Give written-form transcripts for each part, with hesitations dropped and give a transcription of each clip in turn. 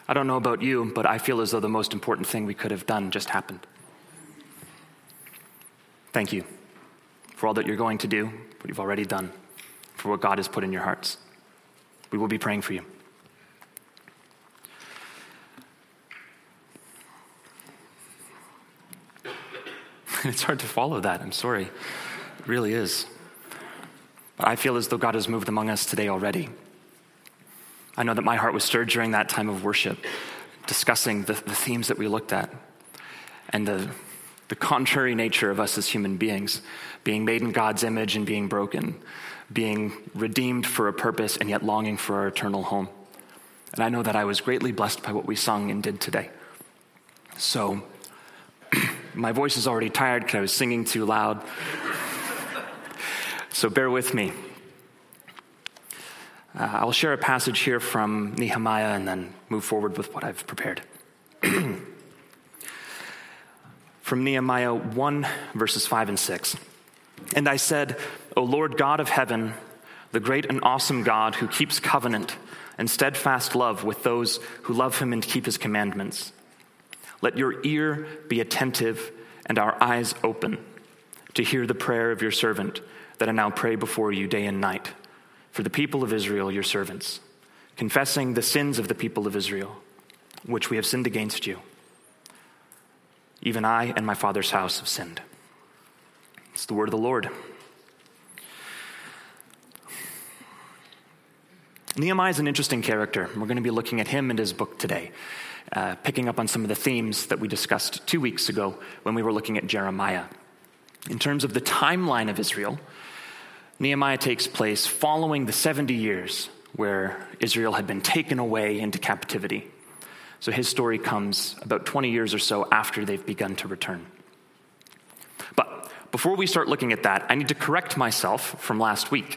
I don't know about you, but I feel as though the most important thing we could have done just happened. Thank you for all that you're going to do, what you've already done, for what God has put in your hearts. We will be praying for you. It's hard to follow that. I'm sorry. It really is. But I feel as though God has moved among us today already. I know that my heart was stirred during that time of worship, discussing the themes that we looked at and the contrary nature of us as human beings, being made in God's image and being broken, being redeemed for a purpose and yet longing for our eternal home. And I know that I was greatly blessed by what we sung and did today. So my voice is already tired because I was singing too loud. So bear with me. I'll share a passage here from Nehemiah and then move forward with what I've prepared. From Nehemiah 1, verses 5 and 6. And I said, O Lord God of heaven, the great and awesome God who keeps covenant and steadfast love with those who love him and keep his commandments. Let your ear be attentive and our eyes open to hear the prayer of your servant that I now pray before you day and night for the people of Israel, your servants, confessing the sins of the people of Israel, which we have sinned against you. Even I and my father's house have sinned. It's the word of the Lord. Nehemiah is an interesting character. We're going to be looking at him and his book today, picking up on some of the themes that we discussed 2 weeks ago when we were looking at Jeremiah. In terms of the timeline of Israel, Nehemiah takes place following the 70 years where Israel had been taken away into captivity. So his story comes about 20 years or so after they've begun to return. But before we start looking at that, I need to correct myself from last week.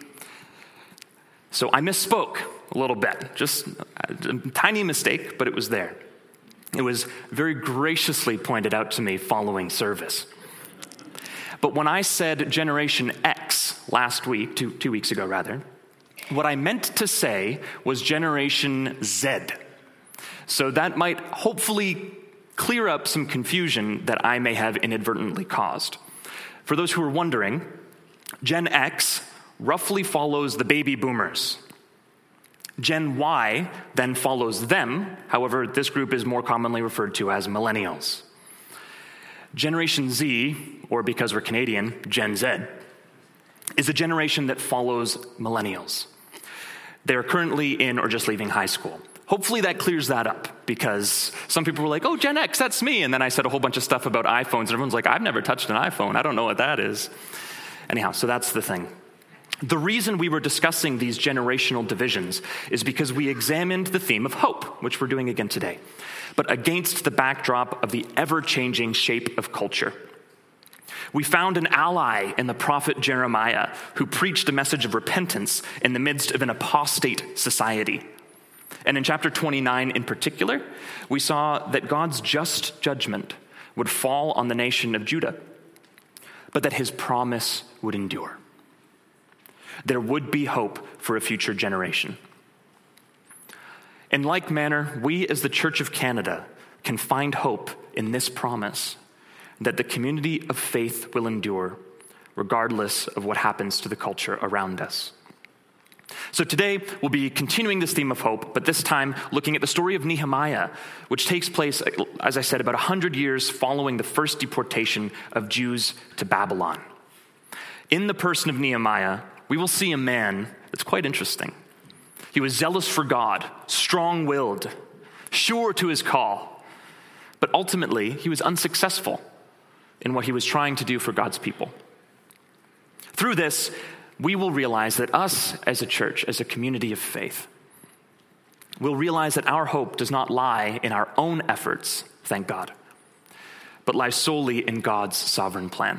So I misspoke a little bit, just a tiny mistake, but it was there. It was very graciously pointed out to me following service. But when I said Generation X last week, two weeks ago rather, what I meant to say was Generation Z. So that might hopefully clear up some confusion that I may have inadvertently caused. For those who are wondering, Gen X roughly follows the baby boomers. Gen Y then follows them. However, this group is more commonly referred to as millennials. Generation Z, or because we're Canadian, Gen Z, is a generation that follows millennials. They're currently in or just leaving high school. Hopefully that clears that up, because some people were like, oh, Gen X, that's me. And then I said a whole bunch of stuff about iPhones, and everyone's like, I've never touched an iPhone. I don't know what that is. Anyhow, so that's the thing. The reason we were discussing these generational divisions is because we examined the theme of hope, which we're doing again today, but against the backdrop of the ever-changing shape of culture. We found an ally in the prophet Jeremiah, who preached a message of repentance in the midst of an apostate society. And in chapter 29 in particular, we saw that God's just judgment would fall on the nation of Judah, but that his promise would endure. There would be hope for a future generation. In like manner, we as the Church of Canada can find hope in this promise that the community of faith will endure regardless of what happens to the culture around us. So today, we'll be continuing this theme of hope, but this time looking at the story of Nehemiah, which takes place, as I said, about 100 years following the first deportation of Jews to Babylon. In the person of Nehemiah, we will see a man that's quite interesting. He was zealous for God, strong-willed, sure to his call, but ultimately he was unsuccessful in what he was trying to do for God's people. Through this, we will realize that us as a church, as a community of faith, will realize that our hope does not lie in our own efforts, thank God, but lies solely in God's sovereign plan.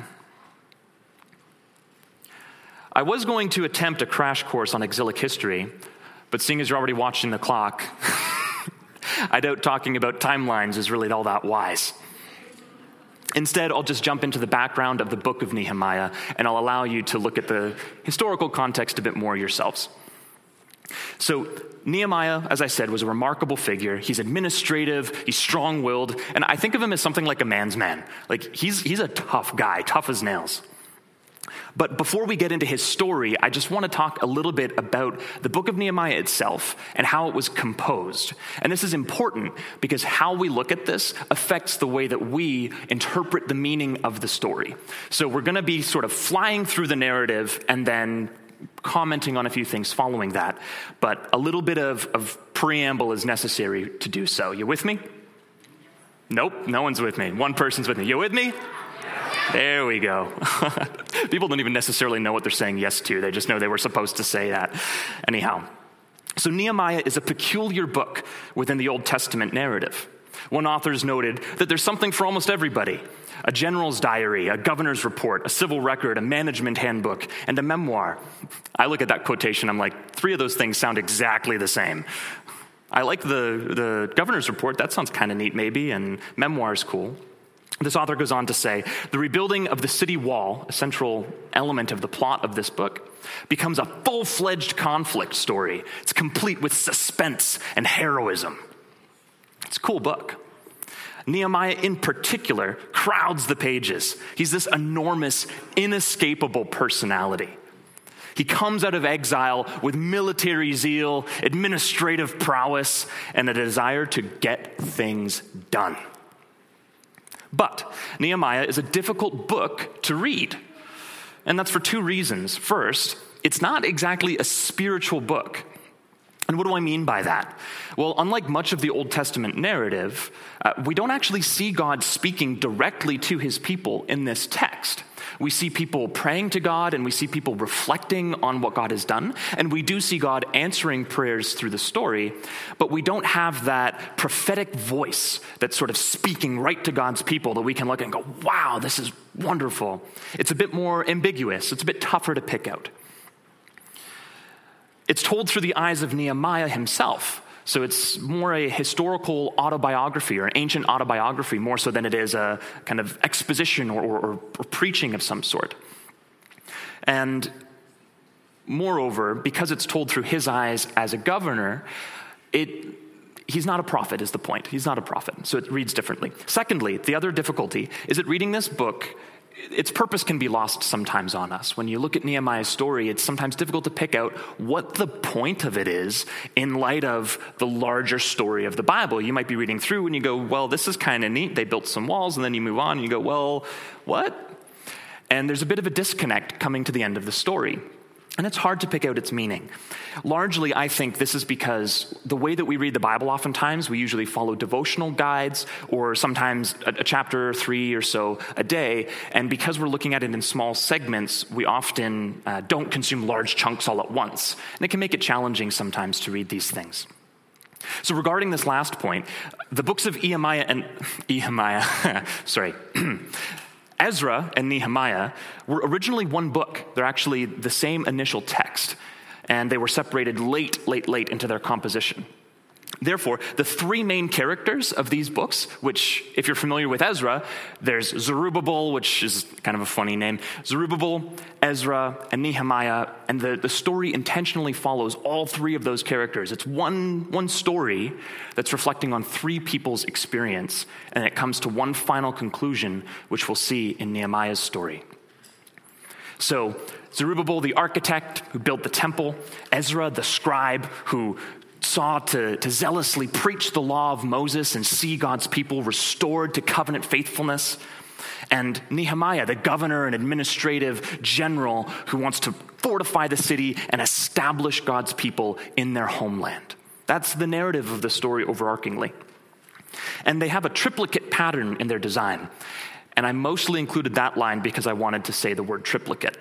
I was going to attempt a crash course on exilic history, but seeing as you're already watching the clock, I doubt talking about timelines is really all that wise. Instead, I'll just jump into the background of the book of Nehemiah, and I'll allow you to look at the historical context a bit more yourselves. So Nehemiah, as I said, was a remarkable figure. He's administrative, he's strong-willed, and I think of him as something like a man's man. Like, he's a tough guy, tough as nails. But before we get into his story, I just want to talk a little bit about the book of Nehemiah itself and how it was composed. And this is important because how we look at this affects the way that we interpret the meaning of the story. So we're going to be sort of flying through the narrative and then commenting on a few things following that. But a little bit of preamble is necessary to do so. You with me? Nope, no one's with me. One person's with me. You with me? There we go. People don't even necessarily know what they're saying yes to. They just know they were supposed to say that. Anyhow, so Nehemiah is a peculiar book within the Old Testament narrative. One author's noted that there's something for almost everybody. A general's diary, a governor's report, a civil record, a management handbook, and a memoir. I look at that quotation, I'm like, 3 of those things sound exactly the same. I like the governor's report. That sounds kind of neat maybe, and memoir is cool. This author goes on to say, the rebuilding of the city wall, a central element of the plot of this book, becomes a full-fledged conflict story. It's complete with suspense and heroism. It's a cool book. Nehemiah in particular crowds the pages. He's this enormous, inescapable personality. He comes out of exile with military zeal, administrative prowess, and a desire to get things done. But Nehemiah is a difficult book to read, and that's for 2 reasons. First, it's not exactly a spiritual book. And what do I mean by that? Well, unlike much of the Old Testament narrative, we don't actually see God speaking directly to his people in this text. We see people praying to God, and we see people reflecting on what God has done, and we do see God answering prayers through the story, but we don't have that prophetic voice that's sort of speaking right to God's people that we can look and go, wow, this is wonderful. It's a bit more ambiguous. It's a bit tougher to pick out. It's told through the eyes of Nehemiah himself. So it's more a historical autobiography or an ancient autobiography more so than it is a kind of exposition or preaching of some sort. And moreover, because it's told through his eyes as a governor, he's not a prophet is the point. He's not a prophet, so it reads differently. Secondly, the other difficulty is that reading this book, its purpose can be lost sometimes on us. When you look at Nehemiah's story, it's sometimes difficult to pick out what the point of it is in light of the larger story of the Bible. You might be reading through and you go, well, this is kind of neat. They built some walls, and then you move on and you go, well, what? And there's a bit of a disconnect coming to the end of the story. And it's hard to pick out its meaning. Largely, I think this is because the way that we read the Bible oftentimes, we usually follow devotional guides or sometimes a chapter or 3 or so a day. And because we're looking at it in small segments, we often don't consume large chunks all at once. And it can make it challenging sometimes to read these things. So regarding this last point, the books of Ezra and Nehemiah were originally one book. They're actually the same initial text, and they were separated late into their composition. Therefore, the 3 main characters of these books, which, if you're familiar with Ezra, there's Zerubbabel, which is kind of a funny name, Zerubbabel, Ezra, and Nehemiah, and the story intentionally follows all 3 of those characters. It's one story that's reflecting on 3 people's experience, and it comes to one final conclusion, which we'll see in Nehemiah's story. So, Zerubbabel, the architect who built the temple, Ezra, the scribe who saw to zealously preach the law of Moses and see God's people restored to covenant faithfulness, and Nehemiah, the governor and administrative general who wants to fortify the city and establish God's people in their homeland. That's the narrative of the story overarchingly. And they have a triplicate pattern in their design. And I mostly included that line because I wanted to say the word triplicate.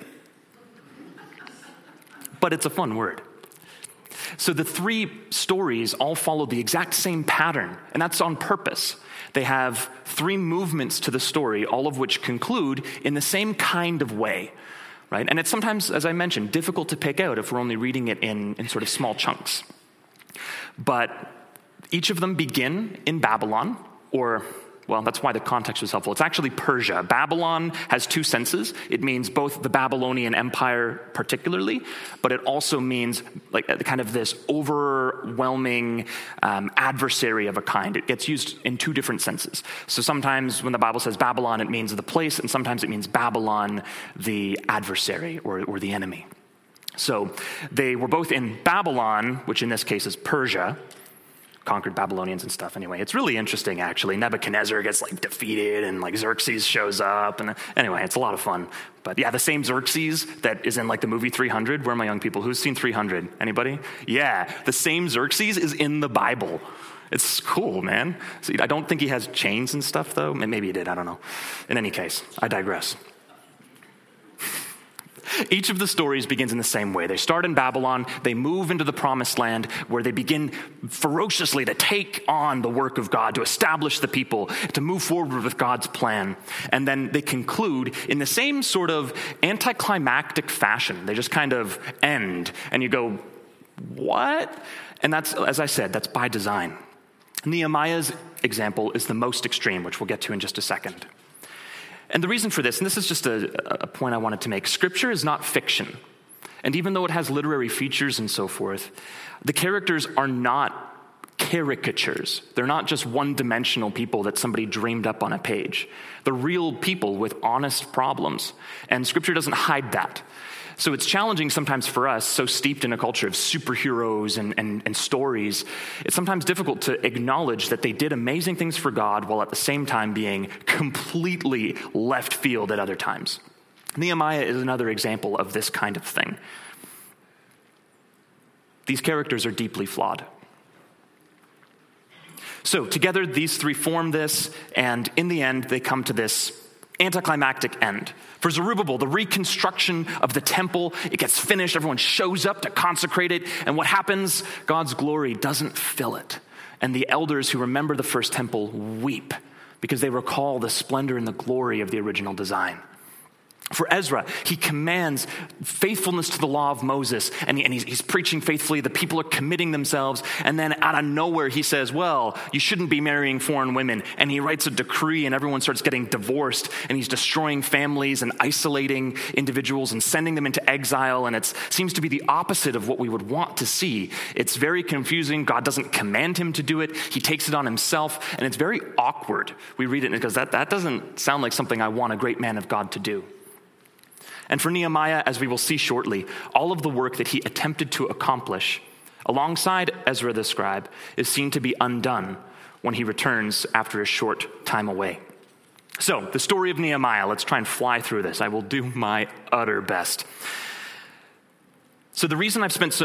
But it's a fun word. So the 3 stories all follow the exact same pattern, and that's on purpose. They have 3 movements to the story, all of which conclude in the same kind of way, right? And it's sometimes, as I mentioned, difficult to pick out if we're only reading it in sort of small chunks. But each of them begin in Babylon, or Well, that's why the context was helpful. It's actually Persia. Babylon has two senses. It means both the Babylonian Empire particularly, but it also means like kind of this overwhelming adversary of a kind. It gets used in two different senses. So sometimes when the Bible says Babylon, it means the place, and sometimes it means Babylon, the adversary or the enemy. So they were both in Babylon, which in this case is Persia, conquered Babylonians and stuff. Anyway, it's really interesting, actually. Nebuchadnezzar gets like defeated and like Xerxes shows up. And anyway, it's a lot of fun. But yeah, the same Xerxes that is in like the movie 300. Where are my young people? Who's seen 300? Anybody? Yeah, the same Xerxes is in the Bible. It's cool, man. So I don't think he has chains and stuff, though. Maybe he did. I don't know. In any case, I digress. Each of the stories begins in the same way. They start in Babylon, they move into the promised land where they begin ferociously to take on the work of God, to establish the people, to move forward with God's plan. And then they conclude in the same sort of anticlimactic fashion. They just kind of end, and you go, what? And that's, as I said, that's by design. Nehemiah's example is the most extreme, which we'll get to in just a second. And the reason for this, and this is just a point I wanted to make, Scripture is not fiction. And even though it has literary features and so forth, the characters are not caricatures. They're not just one-dimensional people that somebody dreamed up on a page. They're real people with honest problems. And Scripture doesn't hide that. So it's challenging sometimes for us, so steeped in a culture of superheroes and stories, it's sometimes difficult to acknowledge that they did amazing things for God while at the same time being completely left field at other times. Nehemiah is another example of this kind of thing. These characters are deeply flawed. So together, these three form this, and in the end, they come to this anticlimactic end. For Zerubbabel, the reconstruction of the temple, it gets finished, everyone shows up to consecrate it, and what happens? God's glory doesn't fill it. And the elders who remember the first temple weep because they recall the splendor and the glory of the original design. For Ezra, he commands faithfulness to the law of Moses, and he's preaching faithfully. The people are committing themselves, and then out of nowhere he says, well, you shouldn't be marrying foreign women. And he writes a decree, and everyone starts getting divorced, and he's destroying families and isolating individuals and sending them into exile, and it seems to be the opposite of what we would want to see. It's very confusing. God doesn't command him to do it. He takes it on himself, and it's very awkward. We read it because that doesn't sound like something I want a great man of God to do. And for Nehemiah, as we will see shortly, all of the work that he attempted to accomplish, alongside Ezra the scribe, is seen to be undone when he returns after a short time away. So, the story of Nehemiah, let's try and fly through this. I will do my utter best. So the reason I've spent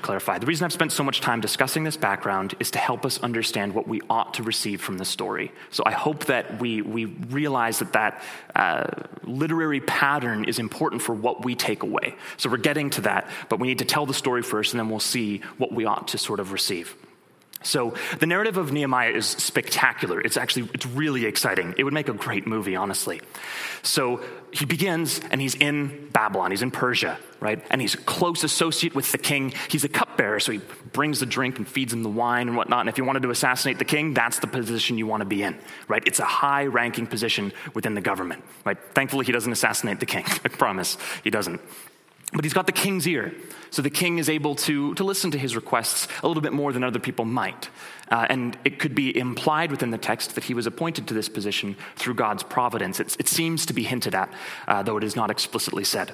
so much time discussing this background is to help us understand what we ought to receive from the story. So I hope that we realize that literary pattern is important for what we take away. So we're getting to that, but we need to tell the story first, and then we'll see what we ought to sort of receive. So the narrative of Nehemiah is spectacular. It's really exciting. It would make a great movie, honestly. So he begins, and he's in Babylon. He's in Persia, right? And he's a close associate with the king. He's a cupbearer, so he brings the drink and feeds him the wine and whatnot. And if you wanted to assassinate the king, that's the position you want to be in, right? It's a high-ranking position within the government, right? Thankfully, he doesn't assassinate the king. I promise, he doesn't. But he's got the king's ear. So the king is able to listen to his requests a little bit more than other people might. And it could be implied within the text that he was appointed to this position through God's providence. It seems to be hinted at, though it is not explicitly said.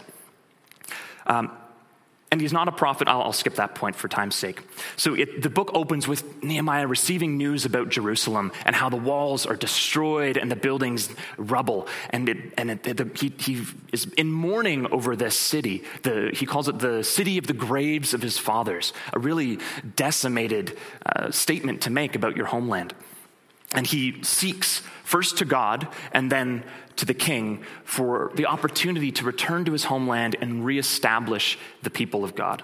And he's not a prophet. I'll skip that point for time's sake. So the book opens with Nehemiah receiving news about Jerusalem and how the walls are destroyed and the buildings rubble. And he is in mourning over this city. He calls it the city of the graves of his fathers, a really decimated statement to make about your homeland. And he seeks first to God and then to the king for the opportunity to return to his homeland and reestablish the people of God.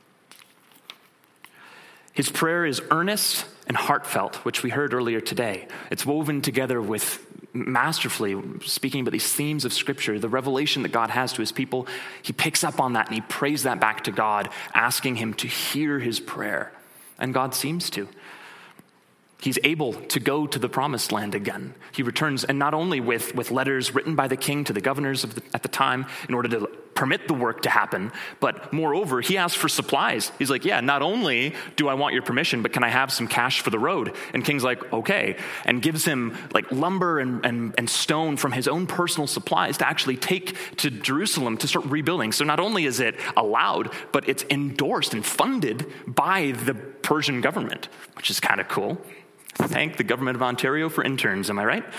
His prayer is earnest and heartfelt, which we heard earlier today. It's woven together with masterfully speaking about these themes of Scripture, the revelation that God has to his people. He picks up on that and he prays that back to God, asking him to hear his prayer. And God seems to. He's able to go to the promised land again. He returns, and not only with letters written by the king to the governors at the time in order to permit the work to happen, but moreover, he asks for supplies. He's like, yeah, not only do I want your permission, but can I have some cash for the road? And king's like, okay, and gives him like lumber and stone from his own personal supplies to actually take to Jerusalem to start rebuilding. So not only is it allowed, but it's endorsed and funded by the Persian government, which is kind of cool. Thank the government of Ontario for interns, am I right?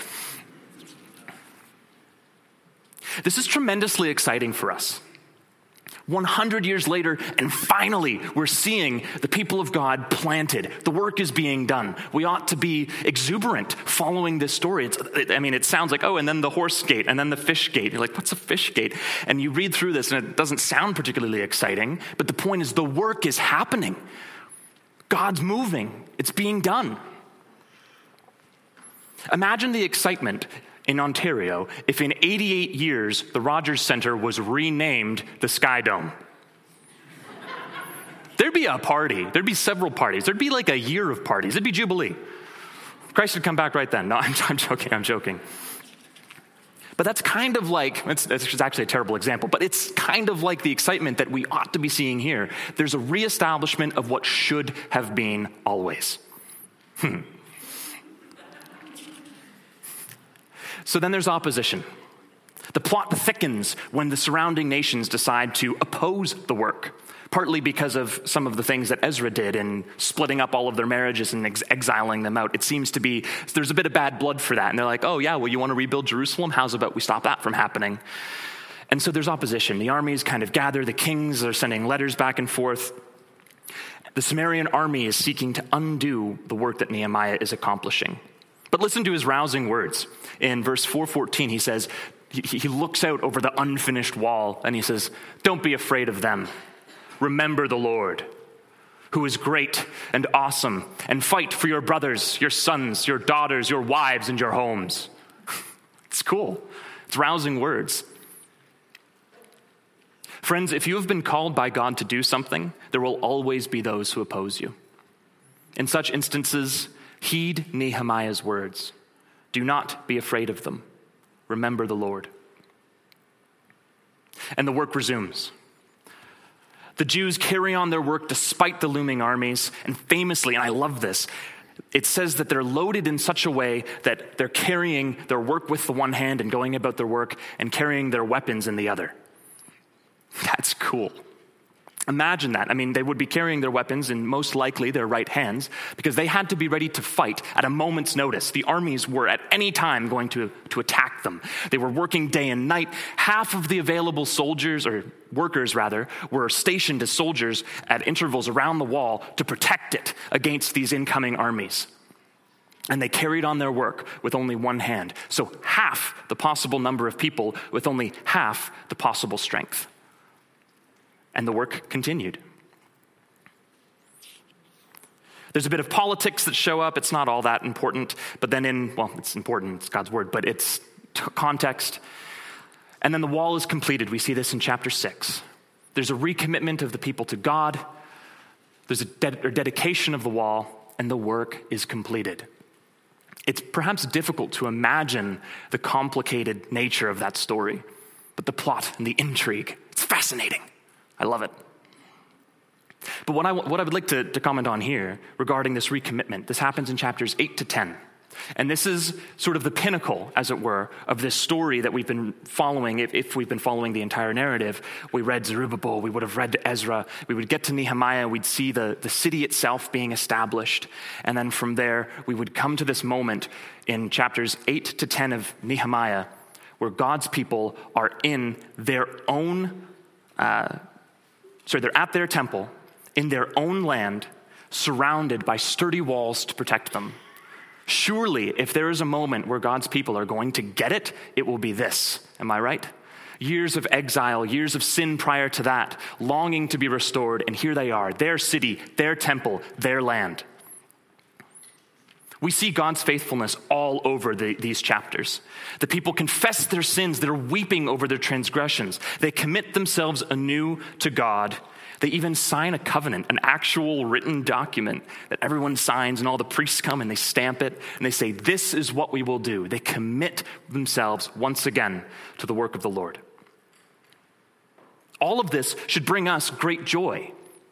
This is tremendously exciting for us. 100 years later, and finally, we're seeing the people of God planted. The work is being done. We ought to be exuberant following this story. It sounds like, oh, and then the horse gate, and then the fish gate. You're like, what's a fish gate? And you read through this, and it doesn't sound particularly exciting, but the point is the work is happening. God's moving. It's being done. Imagine the excitement in Ontario if in 88 years the Rogers Centre was renamed the Sky Dome. There'd be a party. There'd be several parties. There'd be like a year of parties. It'd be Jubilee. Christ would come back right then. No, I'm joking. But that's kind of like, it's actually a terrible example, but it's kind of like the excitement that we ought to be seeing here. There's a reestablishment of what should have been always. So then there's opposition. The plot thickens when the surrounding nations decide to oppose the work, partly because of some of the things that Ezra did in splitting up all of their marriages and exiling them out. It seems to be, there's a bit of bad blood for that. And they're like, oh yeah, well, you want to rebuild Jerusalem? How's about we stop that from happening? And so there's opposition. The armies kind of gather. The kings are sending letters back and forth. The Sumerian army is seeking to undo the work that Nehemiah is accomplishing. But listen to his rousing words. In verse 4:14, he says, he looks out over the unfinished wall and he says, don't be afraid of them. Remember the Lord, who is great and awesome, and fight for your brothers, your sons, your daughters, your wives, and your homes. It's cool. It's rousing words. Friends, if you have been called by God to do something, there will always be those who oppose you. In such instances, heed Nehemiah's words. Do not be afraid of them. Remember the Lord. And the work resumes. The Jews carry on their work despite the looming armies. And famously, and I love this, it says that they're loaded in such a way that they're carrying their work with the one hand and going about their work and carrying their weapons in the other. That's cool. Imagine that. They would be carrying their weapons in most likely their right hands because they had to be ready to fight at a moment's notice. The armies were at any time going to attack them. They were working day and night. Half of the available soldiers, or workers rather, were stationed as soldiers at intervals around the wall to protect it against these incoming armies. And they carried on their work with only one hand. So half the possible number of people with only half the possible strength. And the work continued. There's a bit of politics that show up. It's not all that important. But then it's important. It's God's word. But it's context. And then the wall is completed. We see this in chapter 6. There's a recommitment of the people to God. There's a dedication of the wall. And the work is completed. It's perhaps difficult to imagine the complicated nature of that story. But the plot and the intrigue, it's fascinating. I love it. But what I would like to comment on here regarding this recommitment, this happens in chapters 8 to 10. And this is sort of the pinnacle, as it were, of this story that we've been following. If we've been following the entire narrative, we read Zerubbabel, we would have read Ezra, we would get to Nehemiah, we'd see the city itself being established. And then from there, we would come to this moment in chapters 8 to 10 of Nehemiah, where God's people are in their own they're at their temple, in their own land, surrounded by sturdy walls to protect them. Surely, if there is a moment where God's people are going to get it, it will be this. Am I right? Years of exile, years of sin prior to that, longing to be restored, and here they are, their city, their temple, their land. We see God's faithfulness all over these chapters. The people confess their sins. They're weeping over their transgressions. They commit themselves anew to God. They even sign a covenant, an actual written document that everyone signs, and all the priests come and they stamp it, and they say, this is what we will do. They commit themselves once again to the work of the Lord. All of this should bring us great joy.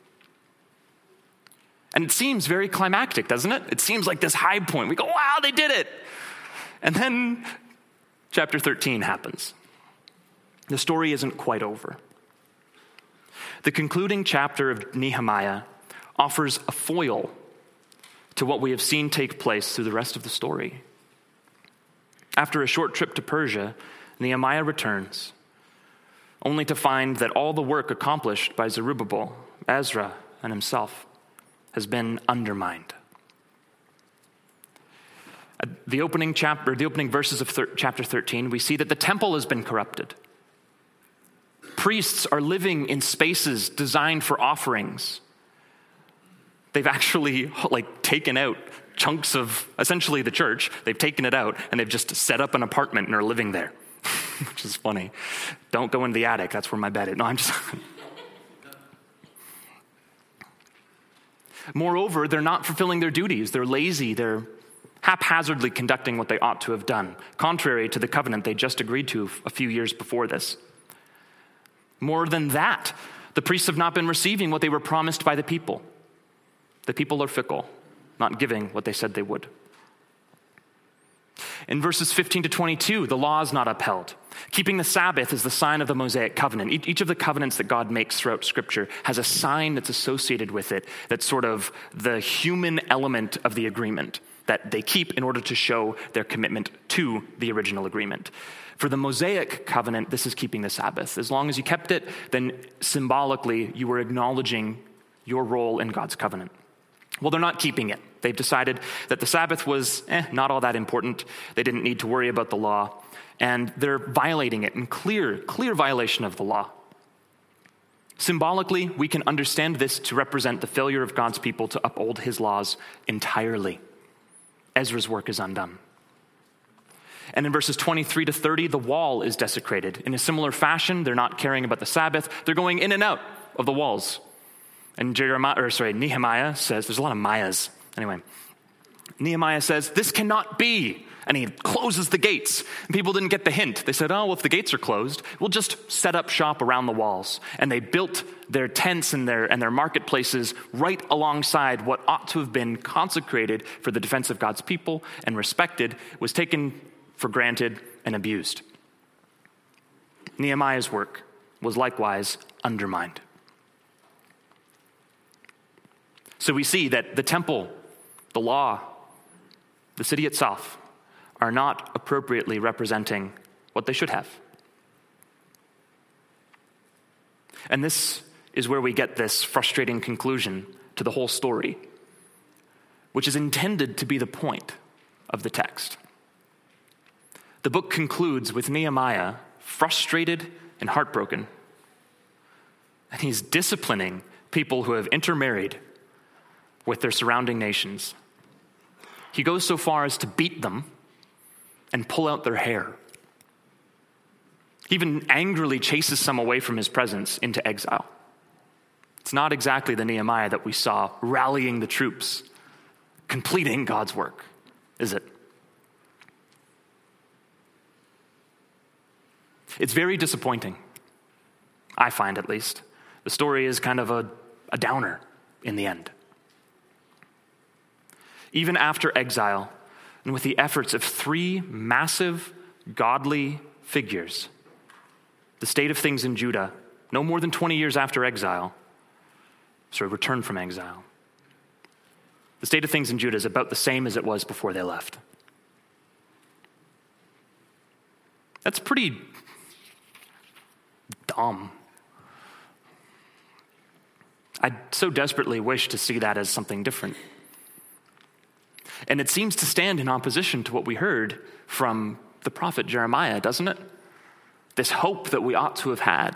And it seems very climactic, doesn't it? It seems like this high point. We go, wow, they did it. And then chapter 13 happens. The story isn't quite over. The concluding chapter of Nehemiah offers a foil to what we have seen take place through the rest of the story. After a short trip to Persia, Nehemiah returns, only to find that all the work accomplished by Zerubbabel, Ezra, and himself has been undermined. The opening verses of chapter 13, we see that the temple has been corrupted. Priests are living in spaces designed for offerings. They've actually taken out chunks of essentially the church. They've taken it out and they've just set up an apartment and are living there, which is funny. Don't go in the attic. That's where my bed is. No, I'm just... Moreover, they're not fulfilling their duties. They're lazy. They're haphazardly conducting what they ought to have done, contrary to the covenant they just agreed to a few years before this. More than that, the priests have not been receiving what they were promised by the people. The people are fickle, not giving what they said they would. In verses 15 to 22, the law is not upheld. Keeping the Sabbath is the sign of the Mosaic covenant. Each of the covenants that God makes throughout Scripture has a sign that's associated with it that's sort of the human element of the agreement that they keep in order to show their commitment to the original agreement. For the Mosaic covenant, this is keeping the Sabbath. As long as you kept it, then symbolically you were acknowledging your role in God's covenant. Well, they're not keeping it. They've decided that the Sabbath was not all that important. They didn't need to worry about the law. And they're violating it in clear violation of the law. Symbolically, we can understand this to represent the failure of God's people to uphold his laws entirely. Ezra's work is undone. And in verses 23 to 30, the wall is desecrated. In a similar fashion, they're not caring about the Sabbath. They're going in and out of the walls. And Nehemiah says, there's a lot of Mayas. Anyway, Nehemiah says, this cannot be. And he closes the gates. And people didn't get the hint. They said, oh, well, if the gates are closed, we'll just set up shop around the walls. And they built their tents and their marketplaces right alongside what ought to have been consecrated for the defense of God's people and respected, was taken for granted and abused. Nehemiah's work was likewise undermined. So we see that the temple, the law, the city itself are not appropriately representing what they should have. And this is where we get this frustrating conclusion to the whole story, which is intended to be the point of the text. The book concludes with Nehemiah frustrated and heartbroken, and he's disciplining people who have intermarried with their surrounding nations. He goes so far as to beat them and pull out their hair. He even angrily chases some away from his presence into exile. It's not exactly the Nehemiah that we saw rallying the troops, completing God's work, is it? It's very disappointing, I find at least. The story is kind of a downer in the end. Even after exile, and with the efforts of 3 massive, godly figures, the state of things in Judah, no more than 20 years after return from exile, the state of things in Judah is about the same as it was before they left. That's pretty dumb. I so desperately wish to see that as something different. And it seems to stand in opposition to what we heard from the prophet Jeremiah, doesn't it? This hope that we ought to have had.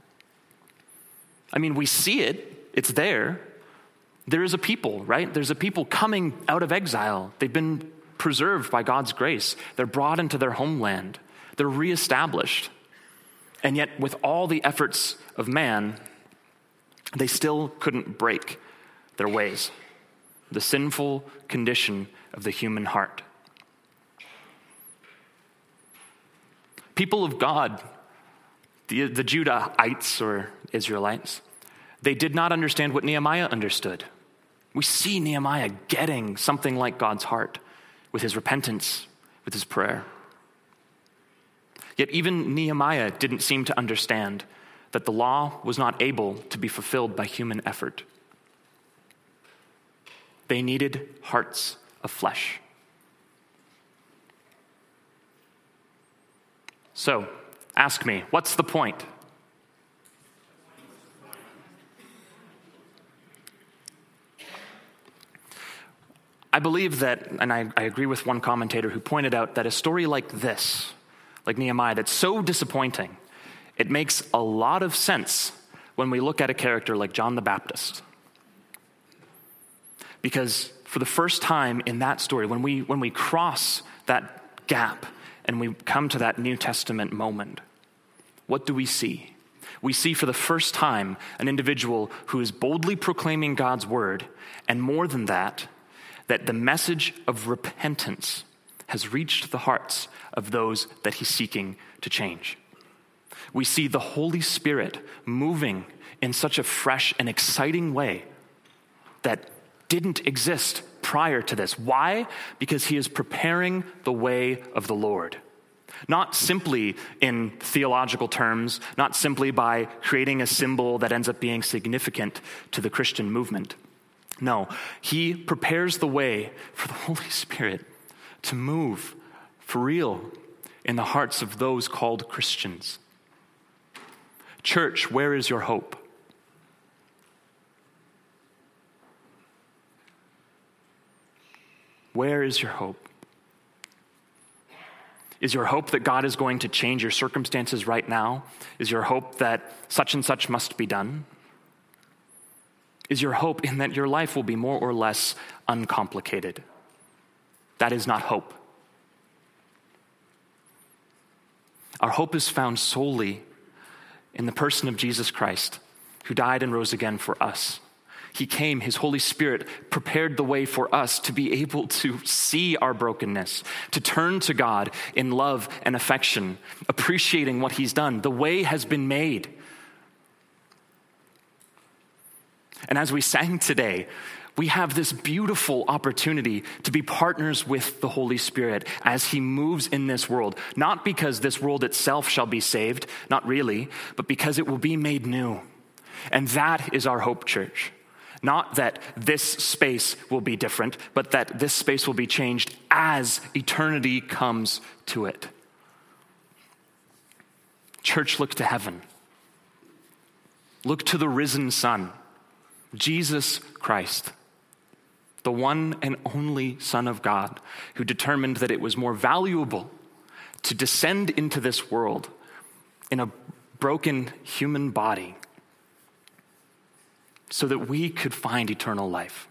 I mean, we see it. It's there. There is a people, right? There's a people coming out of exile. They've been preserved by God's grace. They're brought into their homeland. They're reestablished. And yet, with all the efforts of man, they still couldn't break their ways, the sinful condition of the human heart. People of God, the Judahites or Israelites, they did not understand what Nehemiah understood. We see Nehemiah getting something like God's heart with his repentance, with his prayer. Yet even Nehemiah didn't seem to understand that the law was not able to be fulfilled by human effort. They needed hearts of flesh. So, ask me, what's the point? I believe that, and I agree with one commentator who pointed out that a story like this, like Nehemiah, that's so disappointing, it makes a lot of sense when we look at a character like John the Baptist. Because for the first time in that story, when we cross that gap and we come to that New Testament moment, what do we see? We see for the first time an individual who is boldly proclaiming God's word, and more than that the message of repentance has reached the hearts of those that he's seeking to change. We see the Holy Spirit moving in such a fresh and exciting way that didn't exist prior to this. Why? Because he is preparing the way of the Lord. Not simply in theological terms, not simply by creating a symbol that ends up being significant to the Christian movement. No, he prepares the way for the Holy Spirit to move for real in the hearts of those called Christians. Church, where is your hope? Where is your hope? Is your hope that God is going to change your circumstances right now? Is your hope that such and such must be done? Is your hope in that your life will be more or less uncomplicated? That is not hope. Our hope is found solely in the person of Jesus Christ, who died and rose again for us. He came, his Holy Spirit prepared the way for us to be able to see our brokenness, to turn to God in love and affection, appreciating what he's done. The way has been made. And as we sang today, we have this beautiful opportunity to be partners with the Holy Spirit as he moves in this world. Not because this world itself shall be saved, not really, but because it will be made new. And that is our hope, church. Not that this space will be different, but that this space will be changed as eternity comes to it. Church, look to heaven. Look to the risen Son, Jesus Christ, the one and only Son of God, who determined that it was more valuable to descend into this world in a broken human body so that we could find eternal life.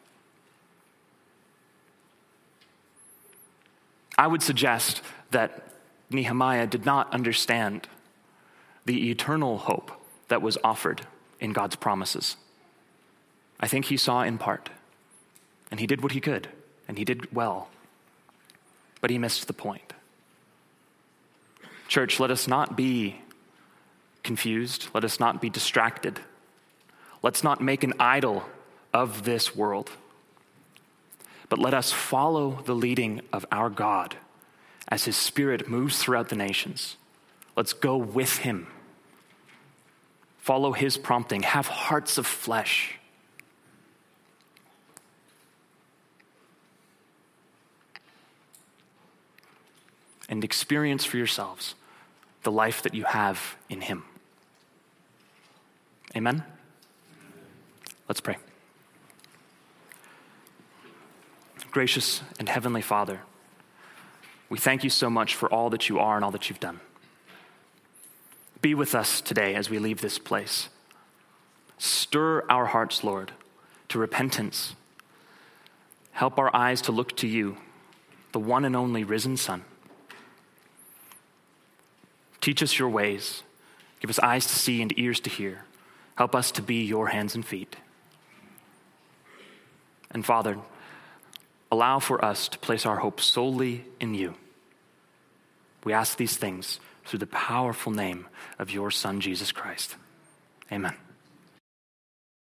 I would suggest that Nehemiah did not understand the eternal hope that was offered in God's promises. I think he saw in part, and he did what he could, and he did well, but he missed the point. Church, let us not be confused. Let us not be distracted. Let's not make an idol of this world, but let us follow the leading of our God as his Spirit moves throughout the nations. Let's go with him. Follow his prompting. Have hearts of flesh. And experience for yourselves the life that you have in him. Amen? Let's pray. Gracious and heavenly Father, we thank you so much for all that you are and all that you've done. Be with us today as we leave this place. Stir our hearts, Lord, to repentance. Help our eyes to look to you, the one and only risen Son. Teach us your ways. Give us eyes to see and ears to hear. Help us to be your hands and feet. And Father, allow for us to place our hope solely in you. We ask these things through the powerful name of your Son, Jesus Christ. Amen.